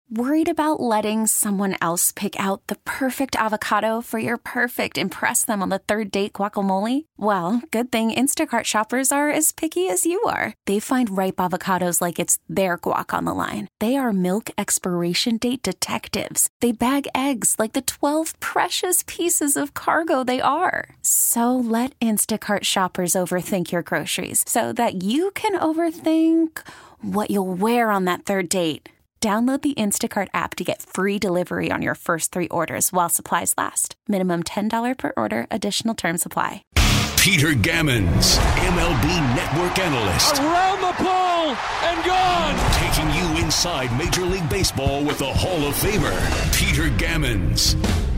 Worried about letting someone else pick out the perfect avocado for your perfect impress them on the third date guacamole? Well, good thing Instacart shoppers are as picky as you are. They find ripe avocados like it's their guac on the line. They are milk expiration date detectives. They bag eggs like the 12 precious pieces of cargo they are. So let Instacart shoppers overthink your groceries so that you can overthink what you'll wear on that third date. Download the Instacart app to get free delivery on your first 3 orders while supplies last. Minimum $10 per order. Additional terms apply. Peter Gammons, MLB Network analyst. Around the pole and gone. Taking you inside Major League Baseball with the Hall of Famer, Peter Gammons.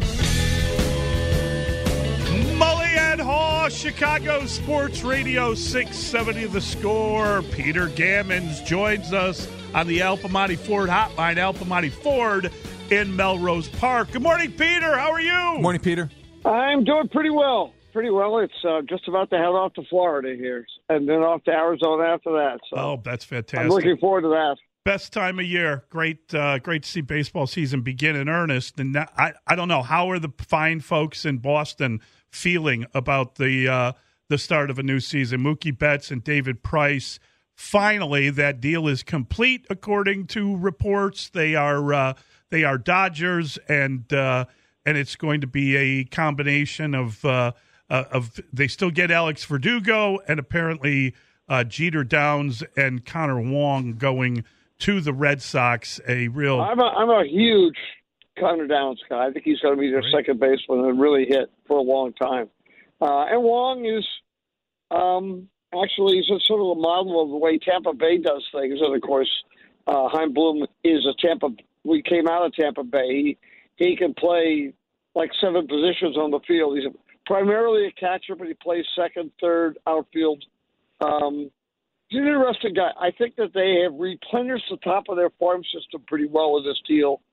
Mully and Haw, Chicago Sports Radio 670 The Score. Peter Gammons joins us on the Al Piemonte Ford hotline. Al Piemonte Ford in Melrose Park. Good morning, Peter. How are you? Good morning, Peter. I'm doing pretty well. It's just about to head off to Florida here, and then off to Arizona after that. So oh, that's fantastic. I'm looking forward to that. Best time of year. Great to see baseball season begin in earnest. And I don't know, how are the fine folks in Boston feeling about the start of a new season? Mookie Betts and David Price. Finally, that deal is complete, according to reports. They are Dodgers, and it's going to be a combination of they still get Alex Verdugo and apparently Jeter Downs and Connor Wong going to the Red Sox. I'm a huge Connor Downs guy. I think he's going to be their second baseman and really hit for a long time. And Wong is. Actually, he's sort of a model of the way Tampa Bay does things. And, of course, Chaim Bloom is we came out of Tampa Bay. He can play like 7 positions on the field. He's primarily a catcher, but he plays second, third, outfield. He's an interesting guy. I think that they have replenished the top of their farm system pretty well with this deal.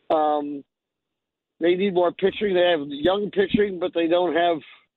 They need more pitching. They have young pitching, but they don't have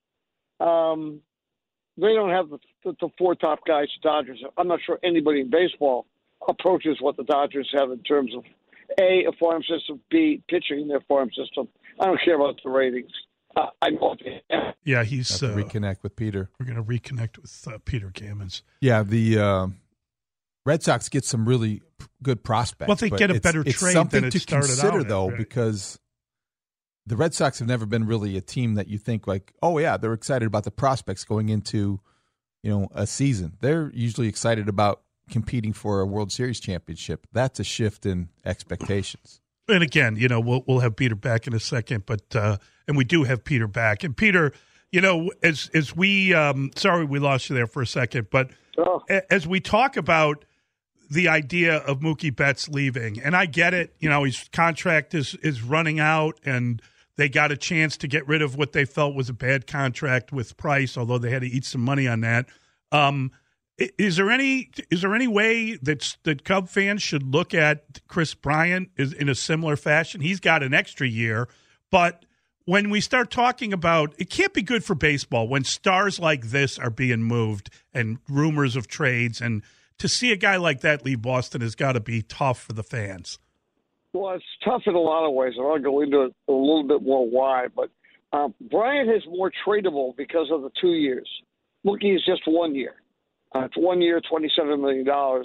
the 4 top guys the Dodgers have. I'm not sure anybody in baseball approaches what the Dodgers have in terms of A, a farm system, B, pitching in their farm system. I don't care about the ratings. I know. Yeah, he's reconnect with Peter. We're going to reconnect with Peter Gammons. Yeah, the Red Sox get some really good prospects. Well, they get a better trade than it started consider, out at, though, right? Because the Red Sox have never been really a team that you think like, oh yeah, they're excited about the prospects going into, a season. They're usually excited about competing for a World Series championship. That's a shift in expectations. And again, we'll have Peter back in a second, but and we do have Peter back. And Peter, as we sorry we lost you there for a second, but as we talk about the idea of Mookie Betts leaving, and I get it, his contract is running out, and they got a chance to get rid of what they felt was a bad contract with Price, although they had to eat some money on that. Is there any way that Cub fans should look at Chris Bryant in a similar fashion? He's got an extra year, but when we start talking about, it can't be good for baseball when stars like this are being moved and rumors of trades, and to see a guy like that leave Boston has got to be tough for the fans. Well, it's tough in a lot of ways, and I'll go into it a little bit more why. But Bryant is more tradable because of the 2 years. Mookie is just 1 year. It's 1 year, $27 million.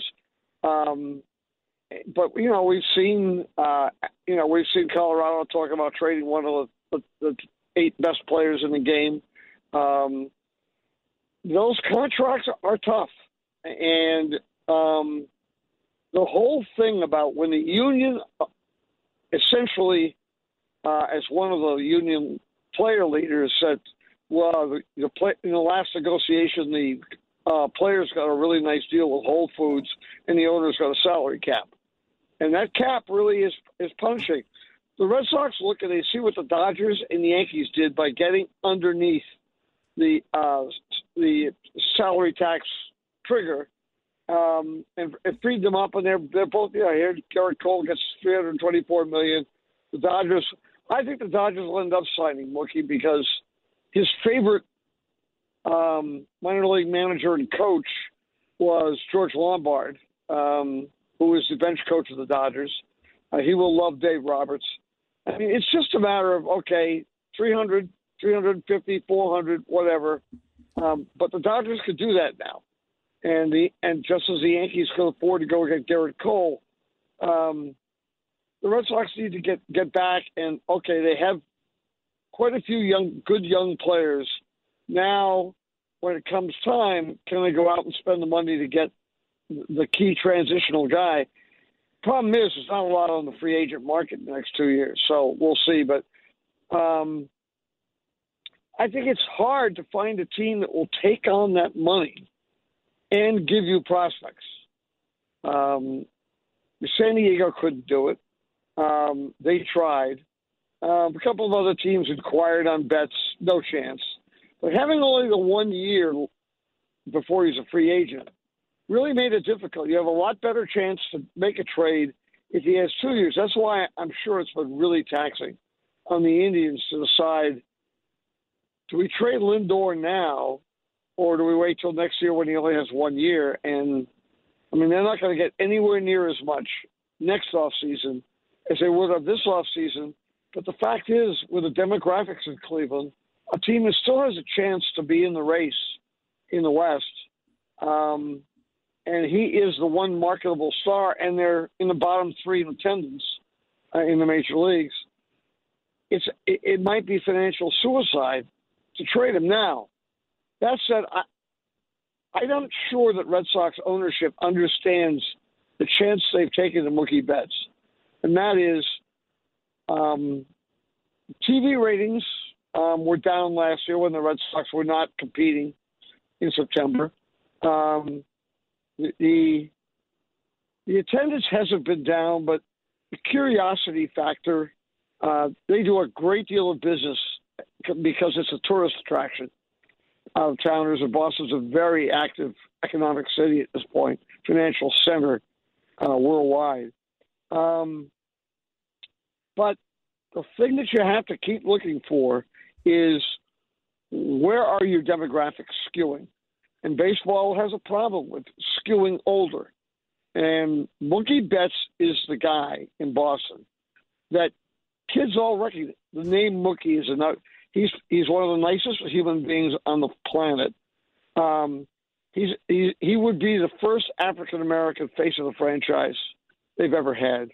But we've seen Colorado talk about trading one of the 8 best players in the game. Those contracts are tough, and the whole thing about when the union essentially, as one of the union player leaders said, well, in the last negotiation, the players got a really nice deal with Whole Foods, and the owners got a salary cap. And that cap really is punishing. The Red Sox look and they see what the Dodgers and the Yankees did by getting underneath the salary tax trigger, and freed them up, and they're both here. Garrett Cole gets $324 million. The Dodgers, I think the Dodgers will end up signing Mookie because his favorite minor league manager and coach was George Lombard, who was the bench coach of the Dodgers. He will love Dave Roberts. I mean, it's just a matter of, okay, 300, 350, 400, whatever. But the Dodgers could do that now. And just as the Yankees could afford to go get Garrett Cole, the Red Sox need to get back. And, okay, they have quite a few good young players. Now, when it comes time, can they go out and spend the money to get the key transitional guy? Problem is, there's not a lot on the free agent market in the next 2 years, so we'll see. But I think it's hard to find a team that will take on that money and give you prospects. San Diego couldn't do it. They tried. A couple of other teams inquired on Betts, no chance. But having only the 1 year before he's a free agent really made it difficult. You have a lot better chance to make a trade if he has 2 years. That's why I'm sure it's been really taxing on the Indians to decide, do we trade Lindor now or do we wait till next year when he only has 1 year? And, I mean, they're not going to get anywhere near as much next offseason as they would have this offseason. But the fact is, with the demographics in Cleveland, a team that still has a chance to be in the race in the West. And he is the one marketable star, and they're in the bottom three in attendance in the major leagues. It might be financial suicide to trade him now. That said, I'm not sure that Red Sox ownership understands the chance they've taken to Mookie Betts. And that is TV ratings were down last year when the Red Sox were not competing in September. The attendance hasn't been down, but the curiosity factor, they do a great deal of business because it's a tourist attraction. Towners and Boston's a very active economic city at this point, financial center worldwide. But the thing that you have to keep looking for is, where are your demographics skewing? And baseball has a problem with skewing older. And Mookie Betts is the guy in Boston that kids all recognize. The name Mookie is enough. He's one of the nicest human beings on the planet. He would be the first African American face of the franchise they've ever had.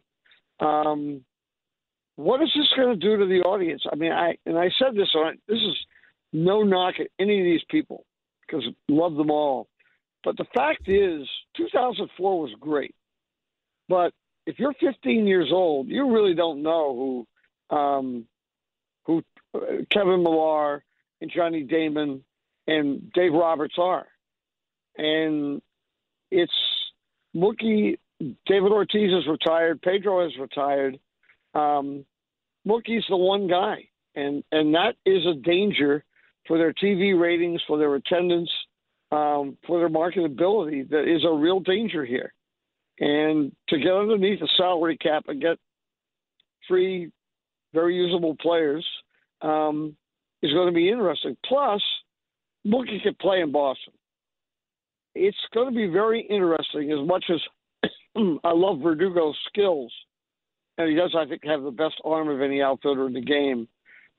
What is this going to do to the audience? I mean, I said this. This is no knock at any of these people, because I love them all. But the fact is, 2004 was great. But if you're 15 years old, you really don't know who Kevin Millar and Johnny Damon and Dave Roberts are. And it's Mookie. David Ortiz is retired. Pedro is retired. Mookie's the one guy. And that is a danger for their TV ratings, for their attendance, for their marketability. That is a real danger here. And to get underneath the salary cap and get 3 very usable players is going to be interesting. Plus, Mookie can play in Boston. It's going to be very interesting. As much as I love Verdugo's skills, and he does, I think, have the best arm of any outfielder in the game.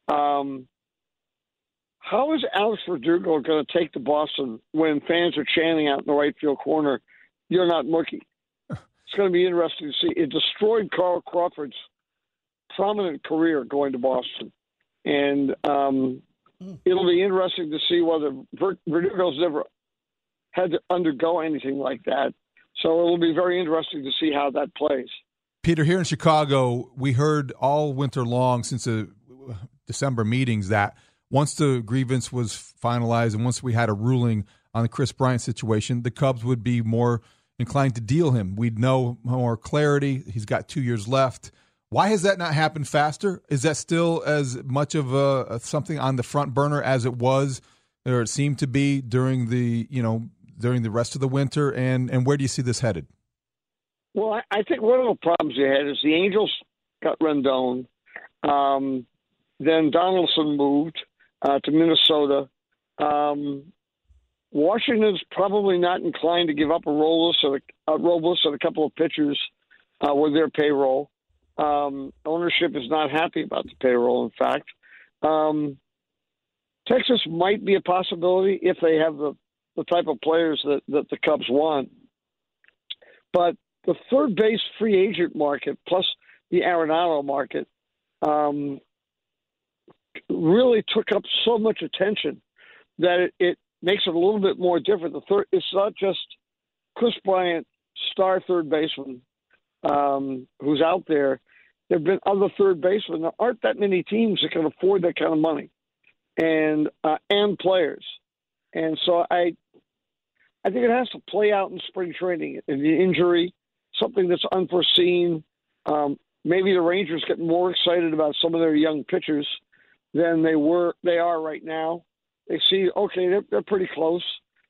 How is Alex Verdugo going to take to Boston when fans are chanting out in the right field corner, "You're not Mookie"? It's going to be interesting to see. It destroyed Carl Crawford's prominent career going to Boston. And it'll be interesting to see whether Verdugo's never had to undergo anything like that. So it'll be very interesting to see how that plays. Peter, here in Chicago, we heard all winter long since the December meetings that once the grievance was finalized and once we had a ruling on the Chris Bryant situation, the Cubs would be more inclined to deal him. We'd know more clarity. He's got 2 years left. Why has that not happened faster? Is that still as much of something on the front burner as it was, or it seemed to be during the rest of the winter? And where do you see this headed? Well, I think one of the problems you had is the Angels got Rendon. Then Donaldson moved to Minnesota. Washington's probably not inclined to give up a Robles and a couple of pitchers with their payroll. Ownership is not happy about the payroll, in fact. Texas might be a possibility if they have the type of players that the Cubs want. But the third base free agent market plus the Arenado market really took up so much attention that it makes it a little bit more different. It's not just Chris Bryant, star third baseman, who's out there. There have been other third basemen. There aren't that many teams that can afford that kind of money and players. And so I think it has to play out in spring training. And the injury, something that's unforeseen. Maybe the Rangers get more excited about some of their young pitchers than they are right now. They see, okay, they're pretty close.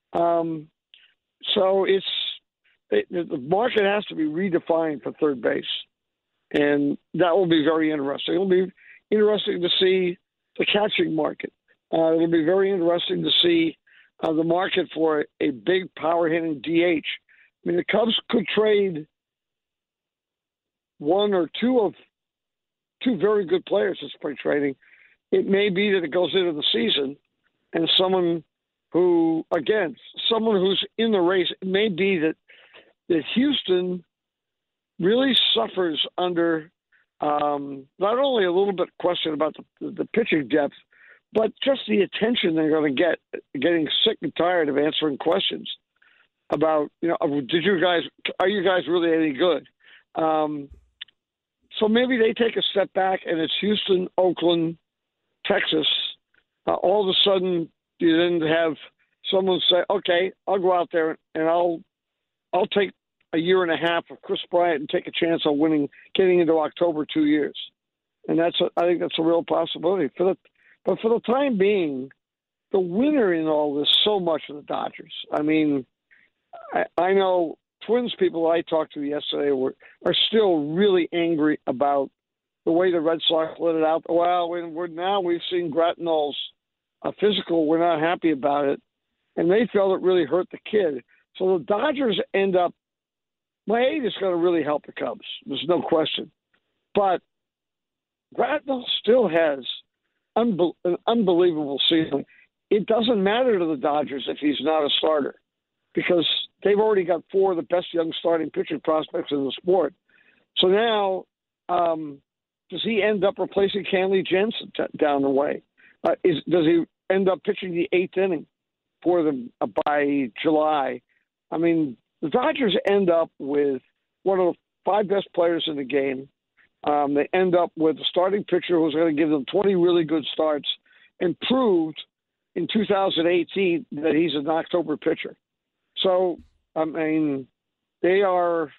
So the market has to be redefined for third base. And that will be very interesting. It'll be interesting to see the catching market. It'll be very interesting to see the market for a big power-hitting DH. I mean, the Cubs could trade one or two very good players in spring trading. It may be that it goes into the season and someone who's in the race. It may be that Houston really suffers under not only a little bit question about the pitching depth, but just the attention they're going to get, getting sick and tired of answering questions about, are you guys really any good? So maybe they take a step back and it's Houston, Oakland, Texas. All of a sudden, you then have someone say, okay, I'll go out there and I'll take a year and a half of Chris Bryant and take a chance on getting into October 2 years. And I think that's a real possibility. But for the time being, the winner in all this so much of the Dodgers. I mean, I know Twins people I talked to yesterday are still really angry about the way the Red Sox let it out. Well, we've seen Gratton's physical. We're not happy about it. And they felt it really hurt the kid. So the Dodgers end up, my age is going to really help the Cubs. There's no question. But Gratton still has an unbelievable season. It doesn't matter to the Dodgers if he's not a starter because they've already got four of the best young starting pitching prospects in the sport. So now, does he end up replacing Kenley Jansen down the way? Does he end up pitching the eighth inning for them by July? I mean, the Dodgers end up with one of the five best players in the game. They end up with a starting pitcher who's going to give them 20 really good starts and proved in 2018 that he's an October pitcher. So, I mean, they're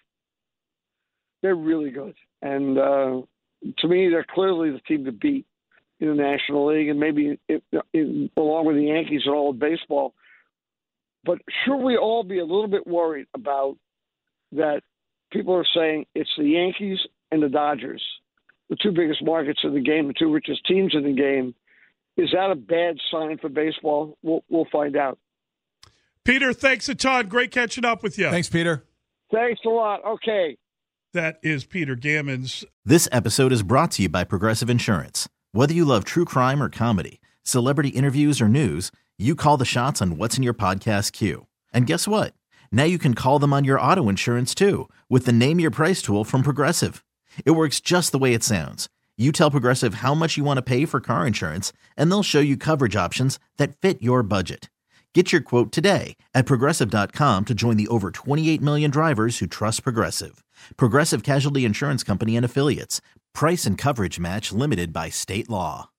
really good. And to me, they're clearly the team to beat in the National League and maybe along with the Yankees and all of baseball. But should we all be a little bit worried about that people are saying it's the Yankees and the Dodgers, the two biggest markets in the game, the two richest teams in the game? Is that a bad sign for baseball? We'll find out. Peter, thanks a ton. Great catching up with you. Thanks, Peter. Thanks a lot. Okay. That is Peter Gammons. This episode is brought to you by Progressive Insurance. Whether you love true crime or comedy, celebrity interviews or news, you call the shots on what's in your podcast queue. And guess what? Now you can call them on your auto insurance too with the Name Your Price tool from Progressive. It works just the way it sounds. You tell Progressive how much you want to pay for car insurance, and they'll show you coverage options that fit your budget. Get your quote today at Progressive.com to join the over 28 million drivers who trust Progressive. Progressive Casualty Insurance Company and Affiliates. Price and coverage match limited by state law.